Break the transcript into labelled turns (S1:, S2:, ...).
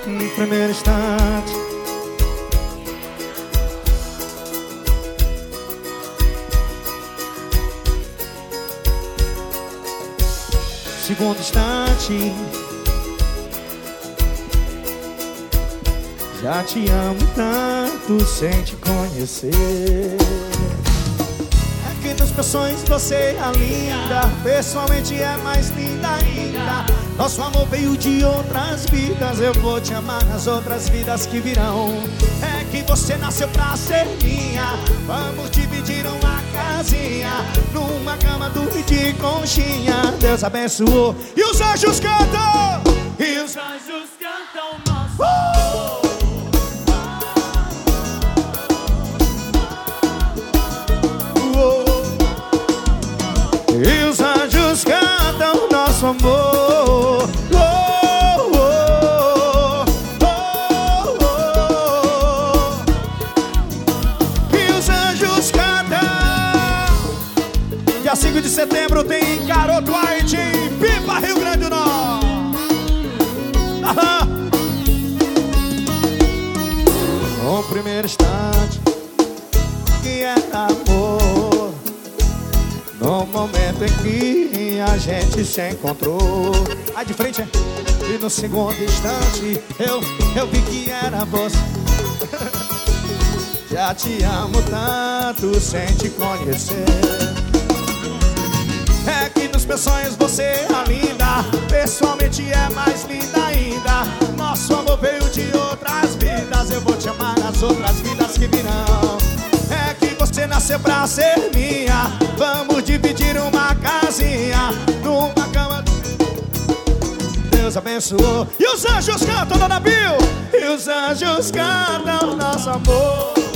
S1: no primeiro instante. Segundo instante, já te amo tanto sem te conhecer. É que nos meus sonhos você é linda, pessoalmente é mais linda ainda. Nosso amor veio de outras vidas, eu vou te amar nas outras vidas que virão. É que você nasceu pra ser minha, vamos dividir uma casinha, numa cama dormir de conchinha. Deus abençoou e os anjos cantam, e os anjos cantam nosso amor. E os anjos cantam nosso amor. E os anjos cantam. Dia 5 de setembro tem Garoto White em Pipa, Rio Grande do Norte. No primeiro instante que era amor, no momento em que a gente se encontrou. Aí de frente, e no segundo instante eu vi que era você. Já te amo tanto sem te conhecer. É que nos meus sonhos você é linda, pessoalmente é mais linda ainda. Nosso amor veio de outras vidas, eu vou te amar nas outras vidas que virão. É que você nasceu pra ser minha, vamos dividir uma casinha, numa cama. Deus abençoou e os anjos cantam, Dona Bill. E os anjos cantam nosso amor.